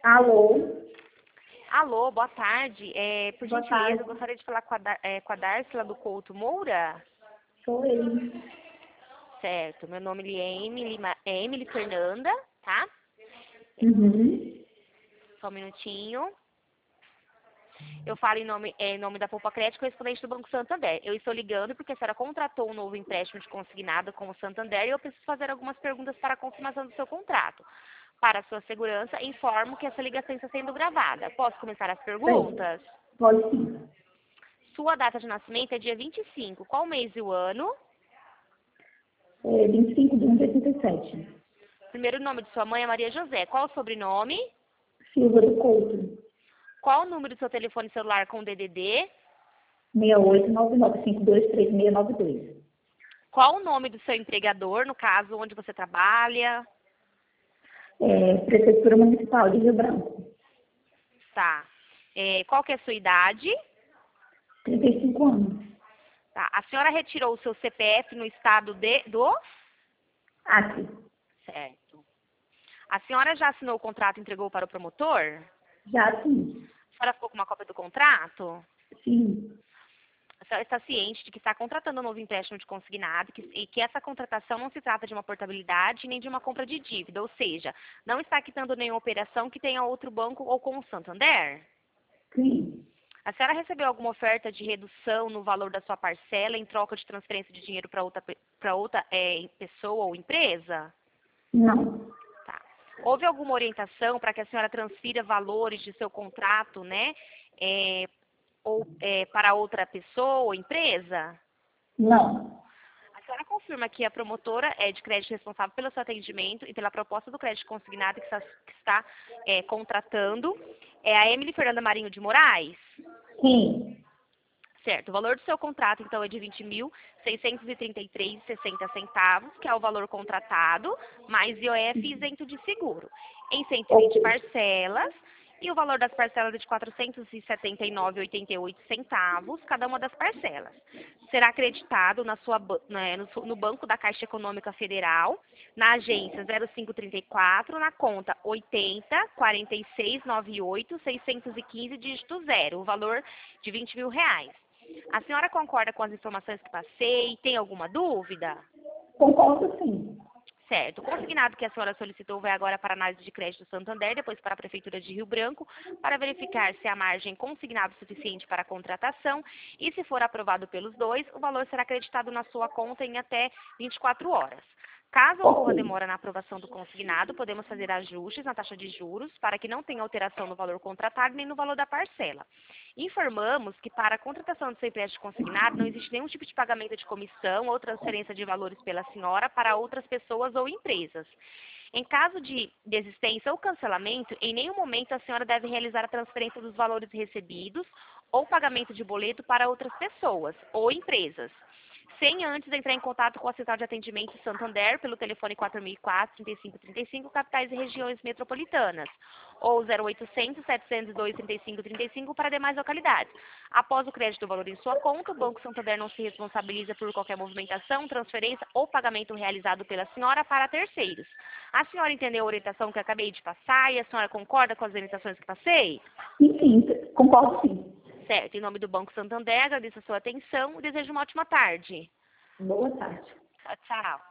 Alô? Alô, boa tarde. Por Boa gentileza, tarde. eu gostaria de falar com a Dársila do Couto Moura. Sou eu. Certo, meu nome é Emily Fernanda, tá? Uhum. Só um minutinho. Eu falo em nome da Poupa Crédito, correspondente do Banco Santander. Eu estou ligando porque a senhora contratou um novo empréstimo de consignado com o Santander e eu preciso fazer algumas perguntas para a confirmação do seu contrato. Para a sua segurança, informo que essa ligação está sendo gravada. Posso começar as Sei. perguntas? Pode sim. Sua data de nascimento é dia 25. Qual mês e o ano? 25/1/87. Primeiro nome de sua mãe é Maria José. Qual o sobrenome? Silva do Couto. Qual o número do seu telefone celular com DDD? 6899523692. Qual o nome do seu empregador, no caso, onde você trabalha? Prefeitura Municipal de Rio Branco. Tá. Qual que é a sua idade? 35 anos. Tá. A senhora retirou o seu CPF no estado do... Acre. Certo. A senhora já assinou o contrato e entregou para o promotor? Já sim. A senhora ficou com uma cópia do contrato? Sim. A senhora está ciente de que está contratando um novo empréstimo de consignado e que essa contratação não se trata de uma portabilidade nem de uma compra de dívida, ou seja, não está quitando nenhuma operação que tenha outro banco ou com o Santander? Sim. A senhora recebeu alguma oferta de redução no valor da sua parcela em troca de transferência de dinheiro para outra pessoa ou empresa? Não. Tá. Houve alguma orientação para que a senhora transfira valores de seu contrato, né, para outra pessoa ou empresa? Não. A senhora confirma que a promotora é de crédito responsável pelo seu atendimento e pela proposta do crédito consignado que está contratando é a Emily Fernanda Marinho de Moraes? Sim. Certo. O valor do seu contrato, então, é de R$ 20.633,60, que é o valor contratado, mais IOF isento de seguro, em 120 Ok. parcelas, e o valor das parcelas é de R$ 479,88, cada uma das parcelas. Será acreditado no Banco da Caixa Econômica Federal, na agência 0534, na conta 804698-615, dígito 0, o valor de R$ 20.000. A senhora concorda com as informações que passei? Tem alguma dúvida? Concordo sim. Certo. O consignado que a senhora solicitou vai agora para a análise de crédito do Santander, depois para a Prefeitura de Rio Branco, para verificar se há margem consignado suficiente para a contratação e, se for aprovado pelos dois, o valor será acreditado na sua conta em até 24 horas. Caso ocorra Ok. demora na aprovação do consignado, podemos fazer ajustes na taxa de juros para que não tenha alteração no valor contratado nem no valor da parcela. Informamos que para a contratação do seu empréstimo consignado não existe nenhum tipo de pagamento de comissão ou transferência de valores pela senhora para outras pessoas ou empresas. Em caso de desistência ou cancelamento, em nenhum momento a senhora deve realizar a transferência dos valores recebidos ou pagamento de boleto para outras pessoas ou empresas, sem antes entrar em contato com a Central de Atendimento Santander pelo telefone 4004-3535, capitais e regiões metropolitanas, ou 0800-702-3535 para demais localidades. Após o crédito do valor em sua conta, o Banco Santander não se responsabiliza por qualquer movimentação, transferência ou pagamento realizado pela senhora para terceiros. A senhora entendeu a orientação que eu acabei de passar e a senhora concorda com as orientações que passei? Sim, concordo sim. Certo. Em nome do Banco Santander, agradeço a sua atenção e desejo uma ótima tarde. Boa tarde. Tchau, tchau.